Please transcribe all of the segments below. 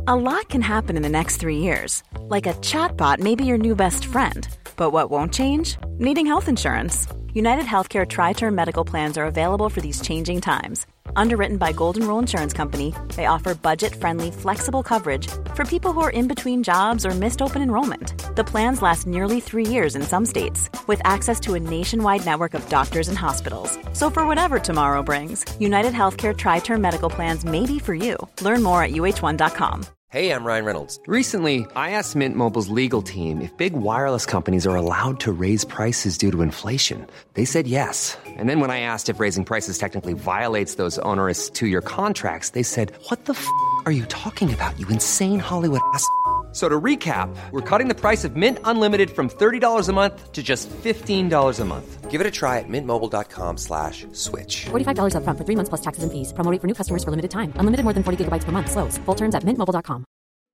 A lot can happen in the next 3 years. Like a chatbot may be your new best friend. But what won't change? Needing health insurance. United Healthcare Tri-Term Medical Plans are available for these changing times. Underwritten by Golden Rule Insurance Company, they offer budget-friendly, flexible coverage for people who are in between jobs or missed open enrollment. The plans last nearly 3 years in some states, with access to a nationwide network of doctors and hospitals. So for whatever tomorrow brings, United Healthcare Tri-Term Medical Plans may be for you. Learn more at uh1.com. Hey, I'm Ryan Reynolds. Recently, I asked Mint Mobile's legal team if big wireless companies are allowed to raise prices due to inflation. They said yes. And then when I asked if raising prices technically violates those onerous 2-year contracts, they said, "What the f*** are you talking about, you insane Hollywood ass?" So to recap, we're cutting the price of Mint Unlimited from $30 a month to just $15 a month. Give it a try at mintmobile.com/switch. $45 up front for 3 months plus taxes and fees. Promo rate for new customers for limited time. Unlimited more than 40 gigabytes per month. Slows full terms at mintmobile.com.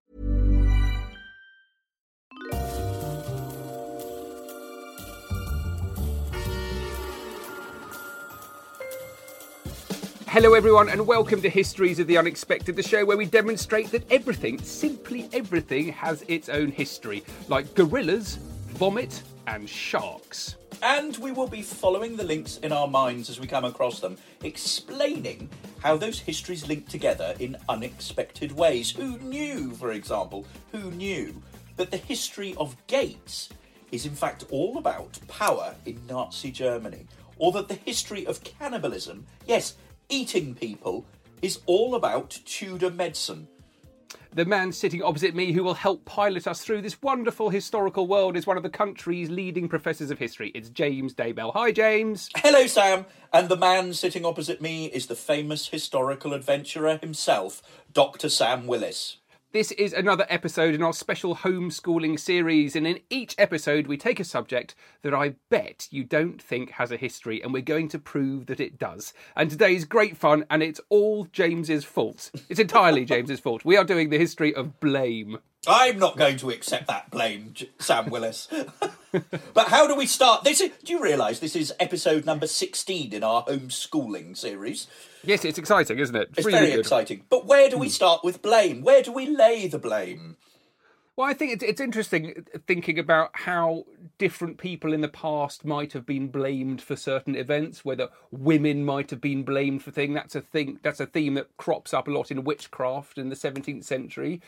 Hello everyone and welcome to Histories of the Unexpected, the show where we demonstrate that everything, simply everything, has its own history, like gorillas, vomit and sharks. And we will be following the links in our minds as we come across them, explaining how those histories link together in unexpected ways. Who knew, for example, that the history of gates is in fact all about power in Nazi Germany? Or that the history of cannibalism, yes, eating people, is all about Tudor medicine? The man sitting opposite me who will help pilot us through this wonderful historical world is one of the country's leading professors of history. It's James Daybell. Hi, James. Hello, Sam. And the man sitting opposite me is the famous historical adventurer himself, Dr. Sam Willis. This is another episode in our special homeschooling series, and in each episode we take a subject that I bet you don't think has a history, and we're going to prove that it does. And today's great fun, and it's all James's fault. It's entirely James's fault. We are doing the history of blame. I'm not going to accept that blame, Sam Willis. But how do we start? Do you realise this is episode number 16 in our homeschooling series? Yes, it's exciting, isn't it? It's really very good. exciting. But where do we start with blame? Where do we lay the blame? Well, I think it's interesting thinking about how different people in the past might have been blamed for certain events, whether women might have been blamed for things. That's a theme that crops up a lot in witchcraft in the 17th century.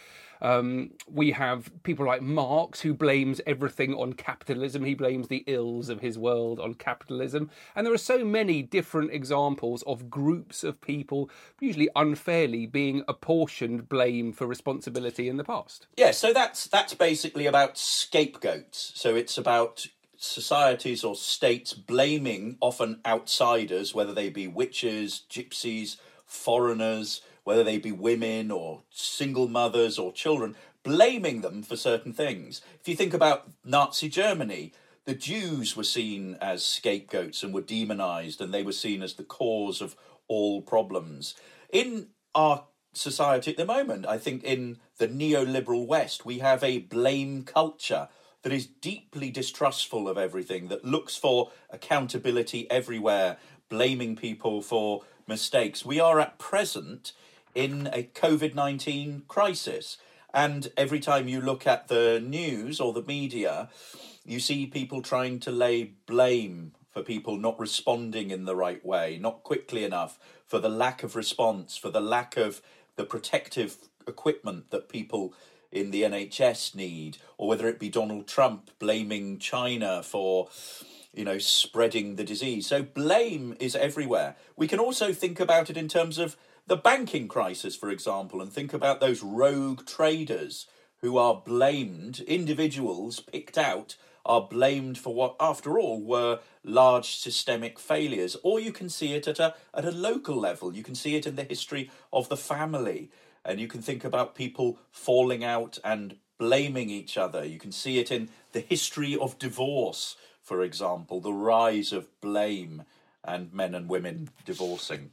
We have people like Marx, who blames everything on capitalism. He blames the ills of his world on capitalism. And there are so many different examples of groups of people, usually unfairly, being apportioned blame for responsibility in the past. Yeah, so that's basically about scapegoats. So it's about societies or states blaming often outsiders, whether they be witches, gypsies, foreigners, whether they be women or single mothers or children, blaming them for certain things. If you think about Nazi Germany, the Jews were seen as scapegoats and were demonized, and they were seen as the cause of all problems. In our society at the moment, I think in the neoliberal West, we have a blame culture that is deeply distrustful of everything, that looks for accountability everywhere, blaming people for mistakes. We are at present in a COVID-19 crisis, and every time you look at the news or the media, you see people trying to lay blame for people not responding in the right way, not quickly enough, for the lack of response, for the lack of the protective equipment that people in the NHS need, or whether it be Donald Trump blaming China for, spreading the disease. So blame is everywhere. We can also think about it in terms of the banking crisis, for example, and think about those rogue traders who are blamed, individuals picked out, are blamed for what, after all, were large systemic failures. Or you can see it at a local level. You can see it in the history of the family. And you can think about people falling out and blaming each other. You can see it in the history of divorce, for example, the rise of blame and men and women divorcing.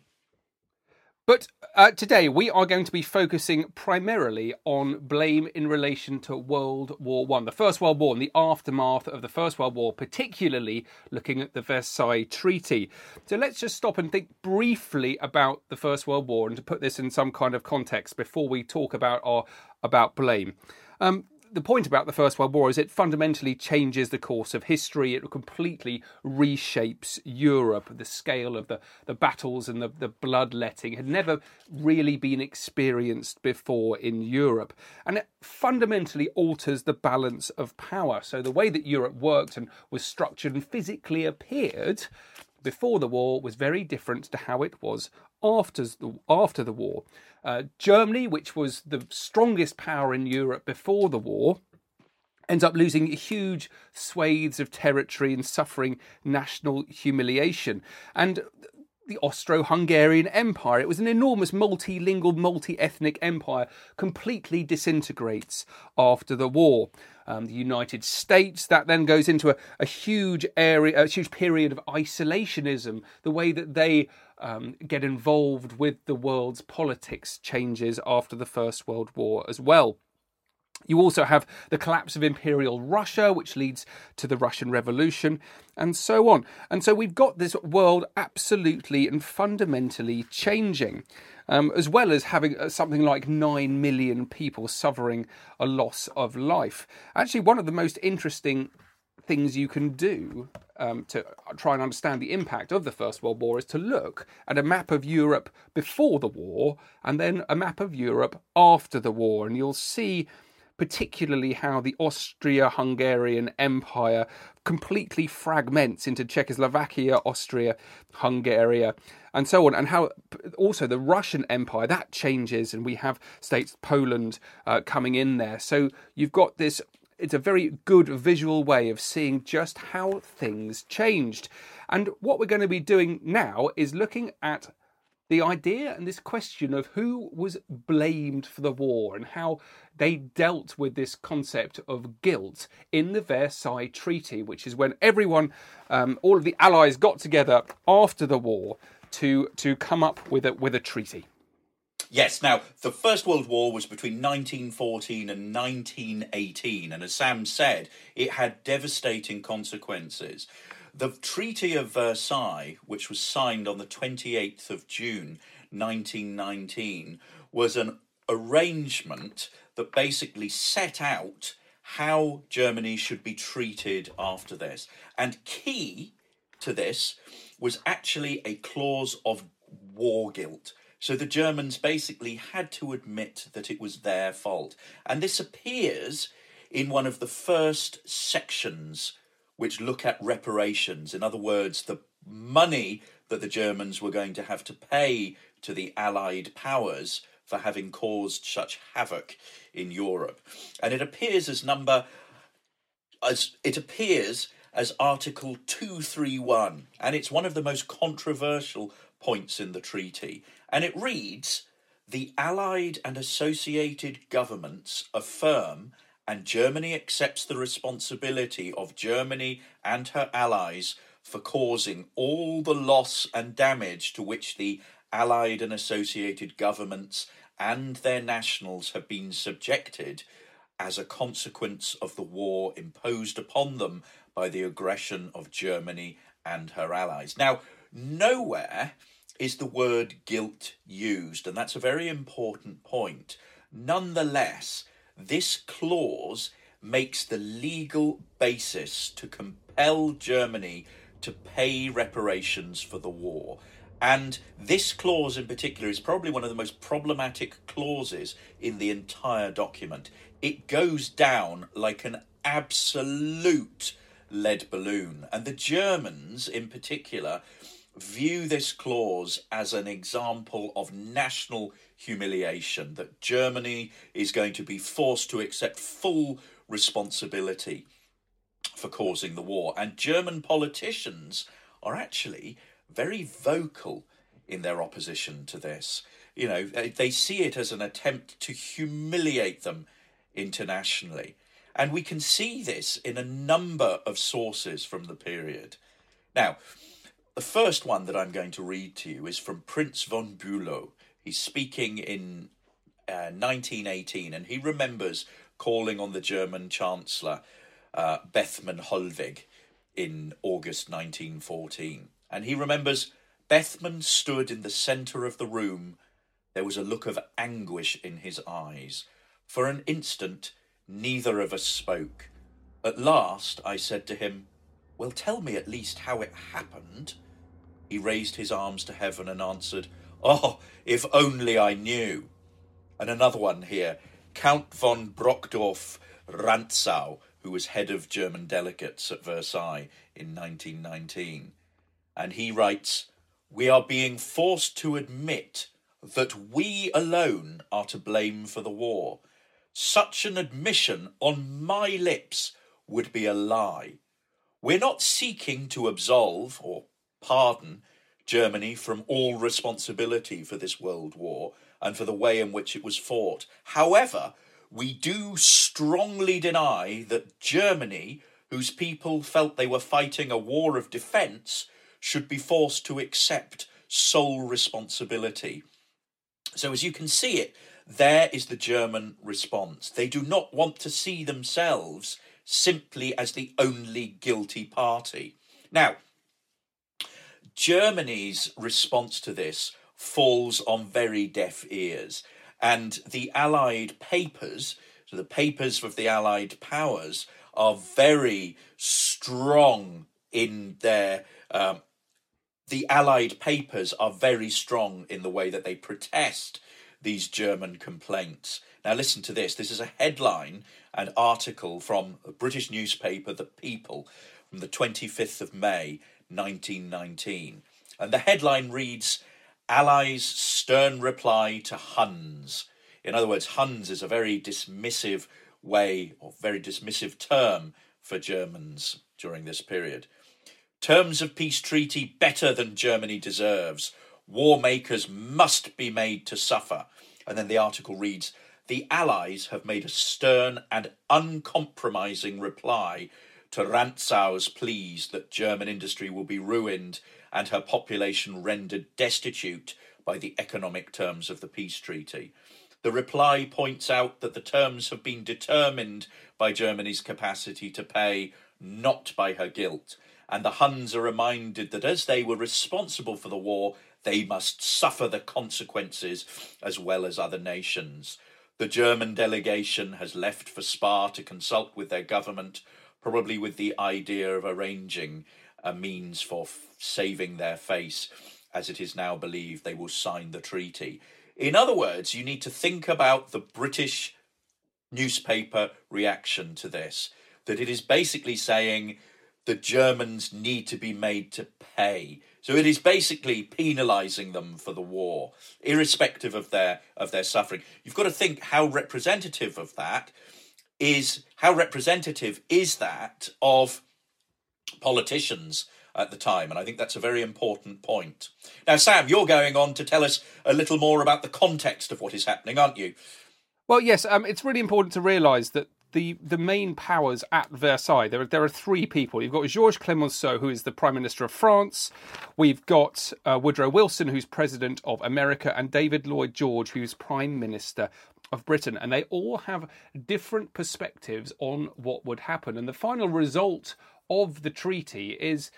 But today we are going to be focusing primarily on blame in relation to World War I, the First World War and the aftermath of the First World War, particularly looking at the Versailles Treaty. So let's just stop and think briefly about the First World War, and to put this in some kind of context before we talk about our about blame. The point about the First World War is it fundamentally changes the course of history. It completely reshapes Europe. The scale of the battles and the bloodletting had never really been experienced before in Europe. And it fundamentally alters the balance of power. So the way that Europe worked and was structured and physically appeared before the war was very different to how it was after the war. Germany, which was the strongest power in Europe before the war, ends up losing huge swathes of territory and suffering national humiliation. And the Austro-Hungarian Empire, it was an enormous multilingual, multi-ethnic empire, completely disintegrates after the war. The United States, that then goes into a huge period of isolationism. The way that they get involved with the world's politics changes after the First World War as well. You also have the collapse of Imperial Russia, which leads to the Russian Revolution, and so on. And so we've got this world absolutely and fundamentally changing, as well as having something like 9 million people suffering a loss of life. Actually, one of the most interesting things you can do to try and understand the impact of the First World War is to look at a map of Europe before the war and then a map of Europe after the war, and you'll see particularly how the Austria-Hungarian Empire completely fragments into Czechoslovakia, Austria, Hungary, and so on, and how also the Russian Empire, that changes, and we have states, Poland, coming in there. So you've got this, it's a very good visual way of seeing just how things changed. And what we're going to be doing now is looking at the idea and this question of who was blamed for the war and how they dealt with this concept of guilt in the Versailles Treaty, which is when everyone, all of the Allies got together after the war to come up with a treaty. Yes, now, the First World War was between 1914 and 1918, and as Sam said, it had devastating consequences. The Treaty of Versailles, which was signed on the 28th of June 1919, was an arrangement that basically set out how Germany should be treated after this. And key to this was actually a clause of war guilt. So the Germans basically had to admit that it was their fault. And this appears in one of the first sections which look at reparations. In other words, the money that the Germans were going to have to pay to the Allied powers for having caused such havoc in Europe. And it appears as Article 231, and it's one of the most controversial points in the treaty. And it reads, "The Allied and associated governments affirm, and Germany accepts the responsibility of Germany and her allies for causing all the loss and damage to which the Allied and associated governments and their nationals have been subjected as a consequence of the war imposed upon them by the aggression of Germany and her allies." Now, nowhere is the word guilt used, and that's a very important point. Nonetheless, this clause makes the legal basis to compel Germany to pay reparations for the war. And this clause in particular is probably one of the most problematic clauses in the entire document. It goes down like an absolute lead balloon. And the Germans in particular view this clause as an example of national humiliation, that Germany is going to be forced to accept full responsibility for causing the war. And German politicians are actually very vocal in their opposition to this. You know, they see it as an attempt to humiliate them internationally. And we can see this in a number of sources from the period. Now, the first one that I'm going to read to you is from Prince von Bülow. He's speaking in 1918, and he remembers calling on the German Chancellor, Bethmann Hollweg, in August 1914. And he remembers Bethmann stood in the centre of the room. There was a look of anguish in his eyes. For an instant, neither of us spoke. At last, I said to him, "Well, tell me at least how it happened." He raised his arms to heaven and answered, "Oh, if only I knew." And another one here, Count von Brockdorff Rantzau, who was head of German delegates at Versailles in 1919. And he writes, "We are being forced to admit that we alone are to blame for the war. Such an admission on my lips would be a lie. We're not seeking to absolve or pardon Germany from all responsibility for this world war and for the way in which it was fought. However, we do strongly deny that Germany, whose people felt they were fighting a war of defence, should be forced to accept sole responsibility." So as you can see it, there is the German response. They do not want to see themselves simply as the only guilty party. Now, Germany's response to this falls on very deaf ears, and the Allied papers, so the papers of the Allied powers, are very strong in their... the Allied papers are very strong in the way that they protest these German complaints. Now listen to this. This is a headline, an article from a British newspaper, The People, from the 25th of May, 1919. And the headline reads, "Allies' stern reply to Huns." In other words, Huns is a very dismissive way, or very dismissive term for Germans during this period. "Terms of peace treaty better than Germany deserves. War makers must be made to suffer." And then the article reads, "The Allies have made a stern and uncompromising reply to Rantzau's pleas that German industry will be ruined and her population rendered destitute by the economic terms of the peace treaty. The reply points out that the terms have been determined by Germany's capacity to pay, not by her guilt, and the Huns are reminded that as they were responsible for the war, they must suffer the consequences as well as other nations. The German delegation has left for Spa to consult with their government, probably with the idea of arranging a means for saving their face, as it is now believed they will sign the treaty." In other words, you need to think about the British newspaper reaction to this, that it is basically saying the Germans need to be made to pay. So it is basically penalising them for the war, irrespective of their suffering. You've got to think how representative that is of politicians at the time, and I think that's a very important point. Now, Sam, you're going on to tell us a little more about the context of what is happening, aren't you? Well, yes, it's really important to realise that the main powers at Versailles, there are three people. You've got Georges Clemenceau, who is the Prime Minister of France. We've got Woodrow Wilson, who's President of America, and David Lloyd George, who's Prime Minister of Britain. And they all have different perspectives on what would happen. And the final result of the treaty is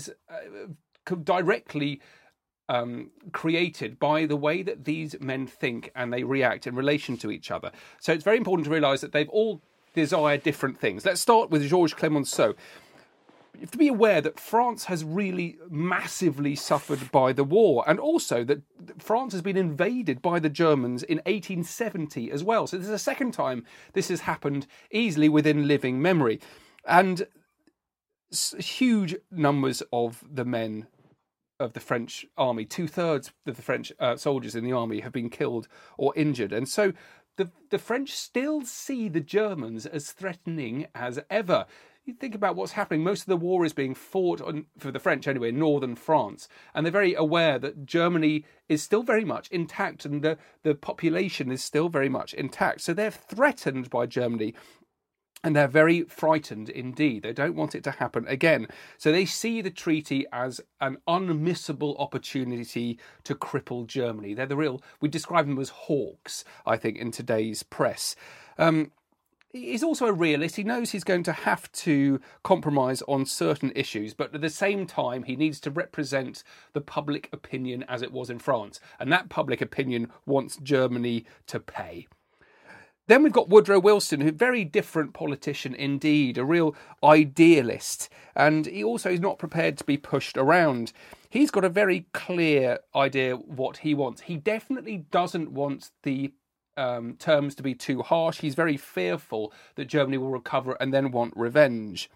directly created by the way that these men think and they react in relation to each other. So it's very important to realise that they've all desired different things. Let's start with Georges Clemenceau. You have to be aware that France has really massively suffered by the war, and also that France has been invaded by the Germans in 1870 as well. So this is the second time this has happened easily within living memory. And huge numbers of the men of the French army, 2/3 of the French soldiers in the army have been killed or injured. And so the French still see the Germans as threatening as ever. You think about what's happening. Most of the war is being fought, for the French anyway, in northern France. And they're very aware that Germany is still very much intact and the population is still very much intact. So they're threatened by Germany. And they're very frightened indeed. They don't want it to happen again. So they see the treaty as an unmissable opportunity to cripple Germany. We describe them as hawks, I think, in today's press. He's also a realist. He knows he's going to have to compromise on certain issues, but at the same time, he needs to represent the public opinion as it was in France. And that public opinion wants Germany to pay. Then we've got Woodrow Wilson, who's a very different politician indeed, a real idealist, and he also is not prepared to be pushed around. He's got a very clear idea what he wants. He definitely doesn't want the terms to be too harsh. He's very fearful that Germany will recover and then want revenge.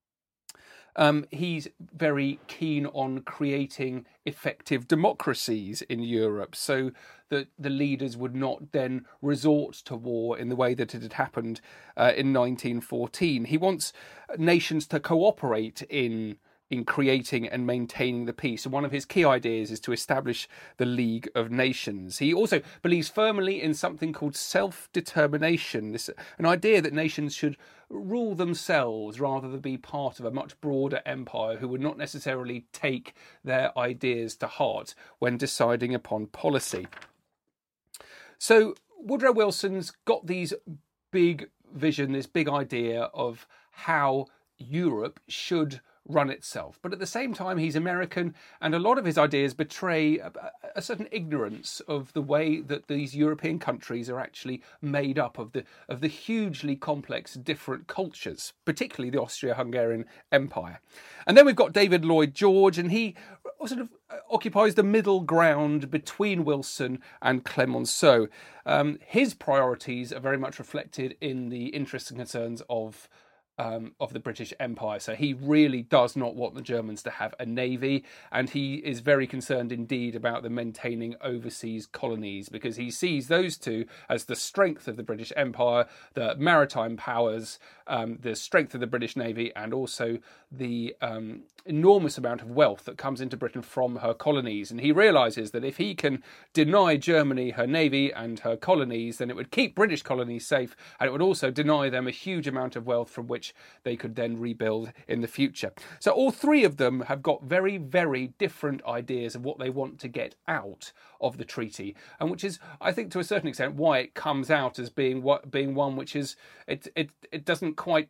He's very keen on creating effective democracies in Europe so that the leaders would not then resort to war in the way that it had happened in 1914. He wants nations to cooperate in creating and maintaining the peace. And one of his key ideas is to establish the League of Nations. He also believes firmly in something called self-determination, an idea that nations should rule themselves rather than be part of a much broader empire who would not necessarily take their ideas to heart when deciding upon policy. So Woodrow Wilson's got these big vision, this big idea of how Europe should run itself. But at the same time, he's American, and a lot of his ideas betray a certain ignorance of the way that these European countries are actually made up of the hugely complex different cultures, particularly the Austro-Hungarian Empire. And then we've got David Lloyd George, and he sort of occupies the middle ground between Wilson and Clemenceau. His priorities are very much reflected in the interests and concerns of the British Empire. So he really does not want the Germans to have a navy, and he is very concerned indeed about them maintaining overseas colonies, because he sees those two as the strength of the British Empire, the maritime powers, the strength of the British Navy, and also the enormous amount of wealth that comes into Britain from her colonies. And he realises that if he can deny Germany her navy and her colonies, then it would keep British colonies safe, and it would also deny them a huge amount of wealth from which they could then rebuild in the future. So all three of them have got very, very different ideas of what they want to get out of the treaty, and which is, I think, to a certain extent, why it comes out as being one which is it doesn't quite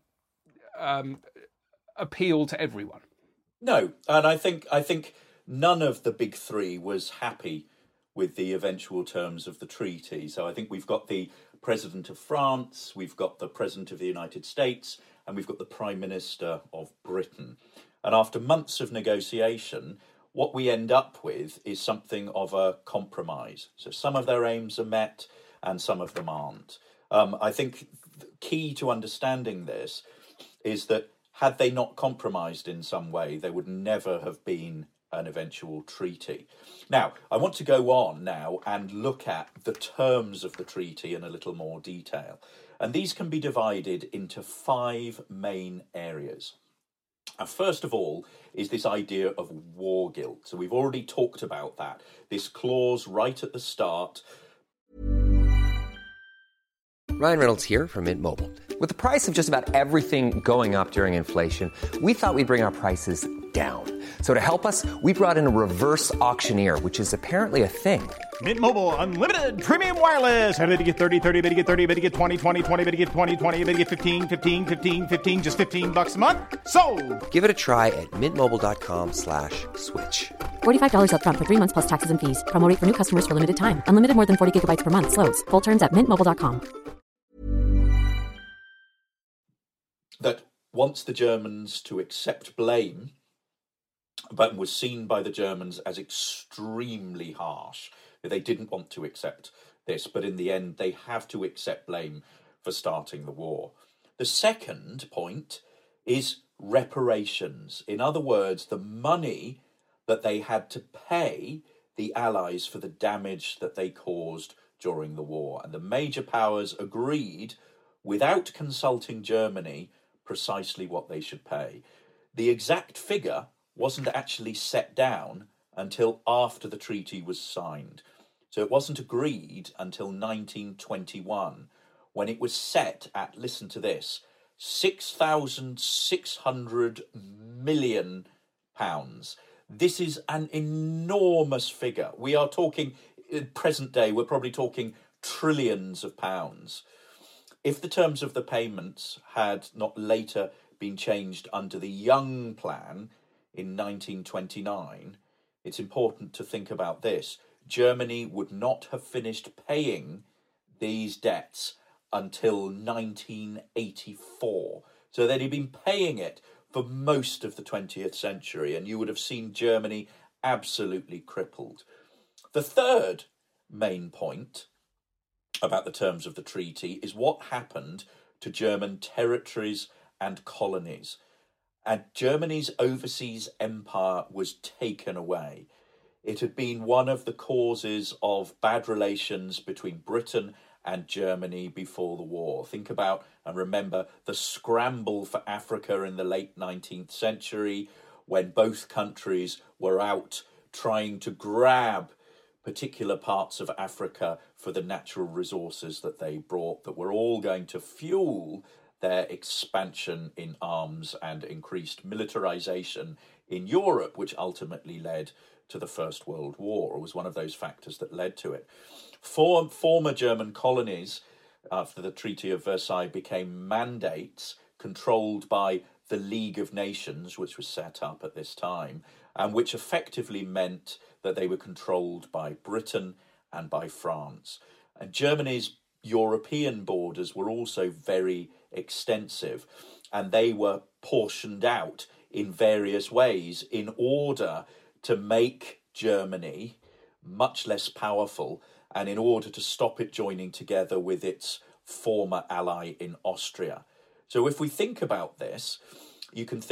appeal to everyone. No, and I think none of the big three was happy with the eventual terms of the treaty. So I think we've got the President of France, we've got the President of the United States, and we've got the Prime Minister of Britain. And after months of negotiation, what we end up with is something of a compromise. So some of their aims are met and some of them aren't. I think the key to understanding this is that had they not compromised in some way, there would never have been an eventual treaty. Now, I want to go on now and look at the terms of the treaty in a little more detail. And these can be divided into 5 main areas. First of all is this idea of war guilt. So we've already talked about that. This clause right at the start. Ryan Reynolds here from Mint Mobile. With the price of just about everything going up during inflation, we thought we'd bring our prices down. So to help us, we brought in a reverse auctioneer, which is apparently a thing. Mint Mobile Unlimited Premium Wireless. How to get 30, 30, bit to get 30, bit to get 20, 20, 20, bit to get 20, 20, bit to get 15, 15, 15, 15, just $15 a month? Sold! Give it a try at mintmobile.com/switch. $45 up front for 3 months plus taxes and fees. Promo rate for new customers for limited time. Unlimited more than 40 gigabytes per month. Slows full terms at mintmobile.com. That wants the Germans to accept blame, but was seen by the Germans as extremely harsh. They didn't want to accept this, but in the end they have to accept blame for starting the war. The second point is reparations. In other words, the money that they had to pay the Allies for the damage that they caused during the war. And the major powers agreed, without consulting Germany, precisely what they should pay. The exact figure wasn't actually set down until after the treaty was signed. So it wasn't agreed until 1921, when it was set at, listen to this, £6,600 million. This is an enormous figure. We are talking, in present day, we're probably talking trillions of pounds. If the terms of the payments had not later been changed under the Young Plan in 1929, it's important to think about this. Germany would not have finished paying these debts until 1984. So they'd been paying it for most of the 20th century, and you would have seen Germany absolutely crippled. The third main point about the terms of the treaty is what happened to German territories and colonies. And Germany's overseas empire was taken away. It had been one of the causes of bad relations between Britain and Germany before the war. Think about and remember the scramble for Africa in the late 19th century, when both countries were out trying to grab particular parts of Africa for the natural resources that they brought, that were all going to fuel their expansion in arms and increased militarization in Europe, which ultimately led to the First World War, or was one of those factors that led to it. Former German colonies, after the Treaty of Versailles, became mandates controlled by the League of Nations, which was set up at this time, and which effectively meant that they were controlled by Britain and by France. And Germany's European borders were also very extensive, and they were portioned out in various ways in order to make Germany much less powerful, and in order to stop it joining together with its former ally in Austria. So if we think about this, you can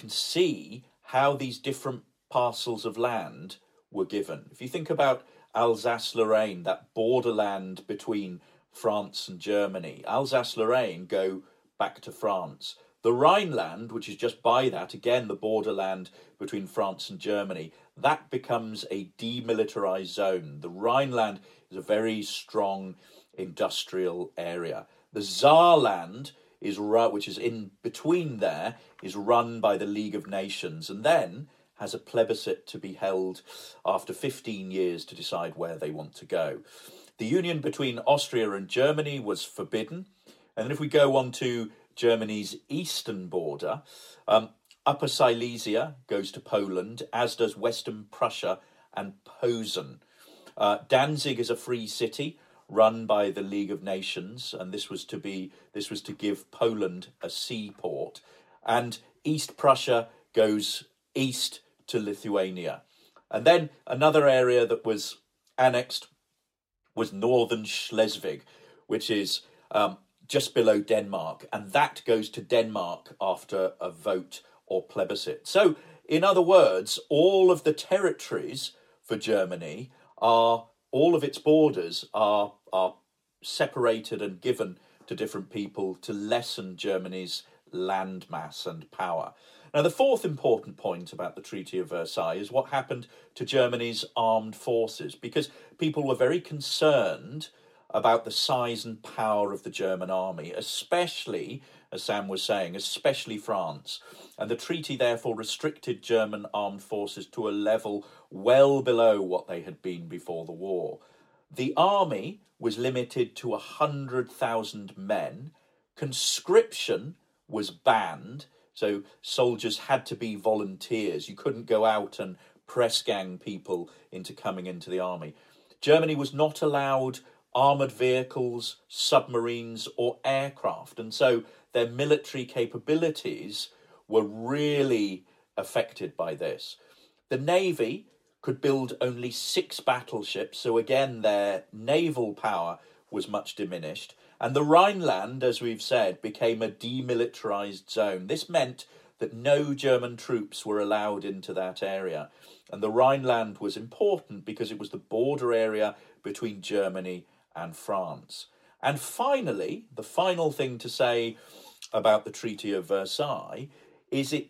see how these different parcels of land were given. If you think about Alsace-Lorraine, that borderland between France and Germany, Alsace-Lorraine go back to France. The Rhineland, which is just by that, again the borderland between France and Germany, that becomes a demilitarized zone. The Rhineland is a very strong industrial area. The Saarland, which is in between there, is run by the League of Nations, and then has a plebiscite to be held after 15 years to decide where they want to go. The union between Austria and Germany was forbidden. And then if we go on to Germany's eastern border, Upper Silesia goes to Poland, as does Western Prussia and Posen. Danzig is a free city run by the League of Nations, and this was to give Poland a seaport. And East Prussia goes east to Lithuania. And then another area that was annexed was northern Schleswig, which is just below Denmark, and that goes to Denmark after a vote or plebiscite. So, in other words, all of the territories for Germany all of its borders are separated and given to different people to lessen Germany's landmass and power. Now, the fourth important point about the Treaty of Versailles is what happened to Germany's armed forces, because people were very concerned about the size and power of the German army, especially, as Sam was saying, especially France. And the treaty therefore restricted German armed forces to a level well below what they had been before the war. The army was limited to 100,000 men. Conscription was banned, so soldiers had to be volunteers. You couldn't go out and press gang people into coming into the army. Germany was not allowed armoured vehicles, submarines or aircraft, and so their military capabilities were really affected by this. The Navy could build only 6 battleships, so again their naval power was much diminished, and the Rhineland, as we've said, became a demilitarized zone. This meant that no German troops were allowed into that area, and the Rhineland was important because it was the border area between Germany and France. And finally, the final thing to say about the Treaty of Versailles is it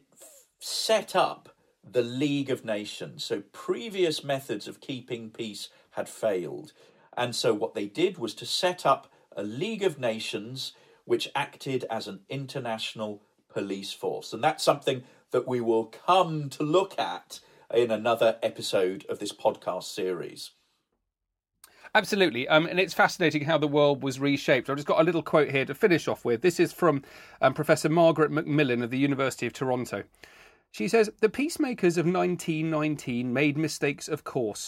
set up the League of Nations. So previous methods of keeping peace had failed. And so what they did was to set up a League of Nations which acted as an international police force. And that's something that we will come to look at in another episode of this podcast series. Absolutely. And it's fascinating how the world was reshaped. I've just got a little quote here to finish off with. This is from Professor Margaret Macmillan of the University of Toronto. She says, "The peacemakers of 1919 made mistakes, of course,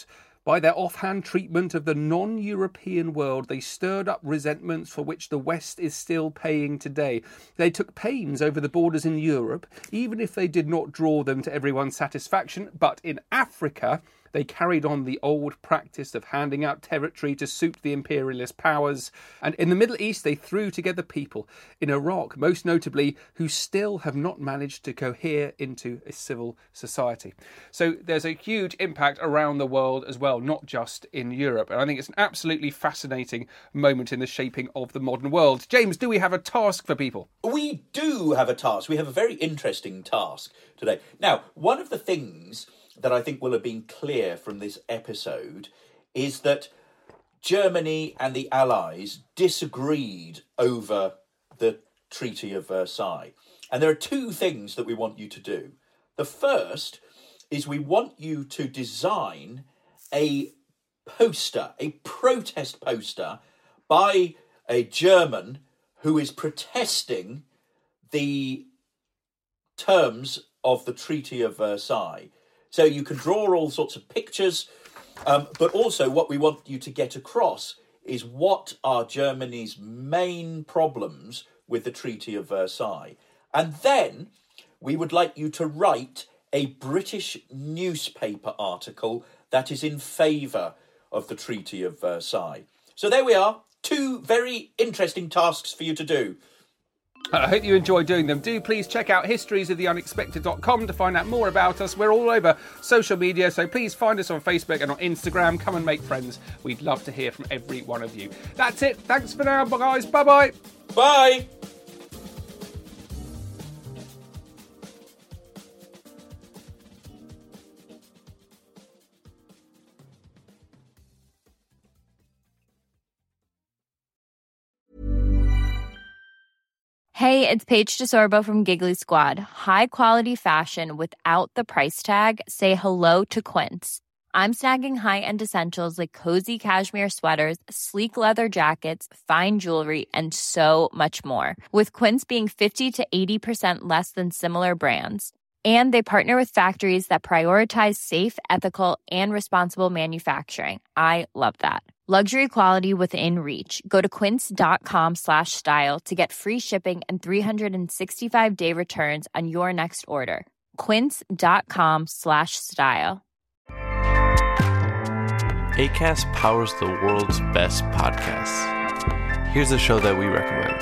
By their offhand treatment of the non-European world, they stirred up resentments for which the West is still paying today. They took pains over the borders in Europe, even if they did not draw them to everyone's satisfaction. But in Africa, they carried on the old practice of handing out territory to suit the imperialist powers. And in the Middle East, they threw together people, in Iraq most notably, who still have not managed to cohere into a civil society. So there's a huge impact around the world as well, not just in Europe. And I think it's an absolutely fascinating moment in the shaping of the modern world. James, do we have a task for people? We do have a task. We have a very interesting task today. Now, one of the things that I think will have been clear from this episode is that Germany and the Allies disagreed over the Treaty of Versailles. And there are two things that we want you to do. The first is we want you to design a poster, a protest poster by a German who is protesting the terms of the Treaty of Versailles. So you can draw all sorts of pictures, but also what we want you to get across is what are Germany's main problems with the Treaty of Versailles. And then we would like you to write a British newspaper article that is in favour of the Treaty of Versailles. So there we are, two very interesting tasks for you to do. I hope you enjoy doing them. Do please check out historiesoftheunexpected.com to find out more about us. We're all over social media, so please find us on Facebook and on Instagram. Come and make friends. We'd love to hear from every one of you. That's it. Thanks for now, guys. Bye-bye. Bye. Hey, it's Paige DeSorbo from Giggly Squad. High quality fashion without the price tag. Say hello to Quince. I'm snagging high-end essentials like cozy cashmere sweaters, sleek leather jackets, fine jewelry, and so much more. With Quince being 50 to 80% less than similar brands. And they partner with factories that prioritize safe, ethical, and responsible manufacturing. I love that. Luxury quality within reach. Go to quince.com/style to get free shipping and 365-day returns on your next order. Quince.com/style. Acast powers the world's best podcasts. Here's a show that we recommend.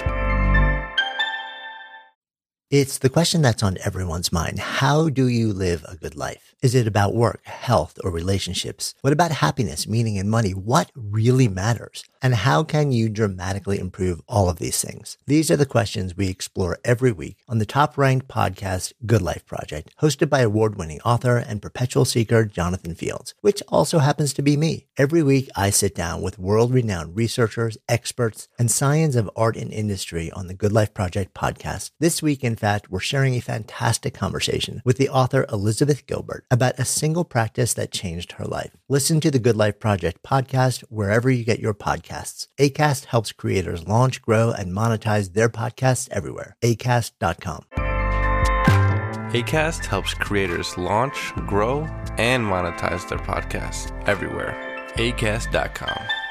It's the question that's on everyone's mind. How do you live a good life? Is it about work, health, or relationships? What about happiness, meaning, and money? What really matters? And how can you dramatically improve all of these things? These are the questions we explore every week on the top-ranked podcast, Good Life Project, hosted by award-winning author and perpetual seeker Jonathan Fields, which also happens to be me. Every week, I sit down with world-renowned researchers, experts, and science of art and industry on the Good Life Project podcast. This week, in fact, we're sharing a fantastic conversation with the author Elizabeth Gilbert about a single practice that changed her life. Listen to the Good Life Project podcast wherever you get your podcasts. Acast helps creators launch, grow, and monetize their podcasts everywhere. Acast.com. Acast helps creators launch, grow, and monetize their podcasts everywhere. Acast.com.